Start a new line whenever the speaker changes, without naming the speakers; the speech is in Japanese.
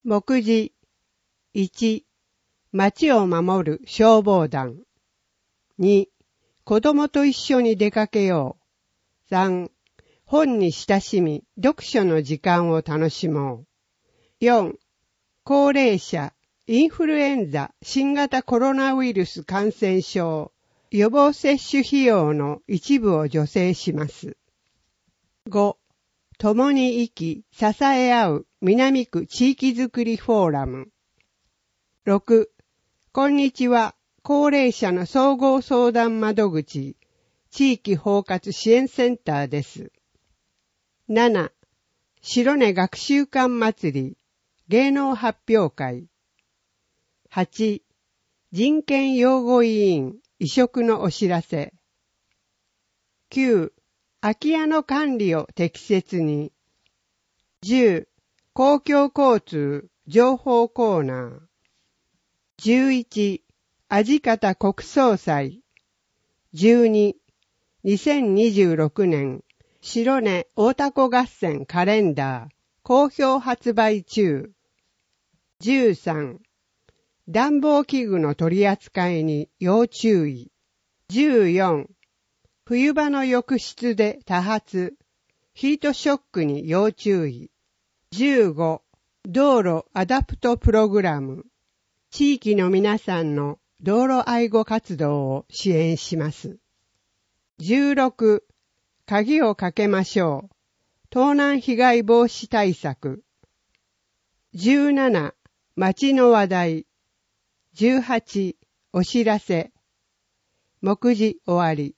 目次1、町を守る消防団。2、子供と一緒に出かけよう。3、本に親しみ、読書の時間を楽しもう。4、高齢者、インフルエンザ、新型コロナウイルス感染症、予防接種費用の一部を助成します。5、共に生き、支え合う南区地域づくりフォーラム。6、こんにちは、高齢者の総合相談窓口、地域包括支援センターです。7、白根学習館祭り、芸能発表会。8、人権擁護委員、移植のお知らせ。9、空き家の管理を適切に。10、公共交通情報コーナー。11、味方国葬祭。12、2026年白根大凧合戦カレンダー好評発売中。13、暖房器具の取り扱いに要注意。14、冬場の浴室で多発、ヒートショックに要注意。15、道路アダプトプログラム。地域の皆さんの道路愛護活動を支援します。16、鍵をかけましょう。盗難被害防止対策。17、街の話題。18、お知らせ。目次終わり。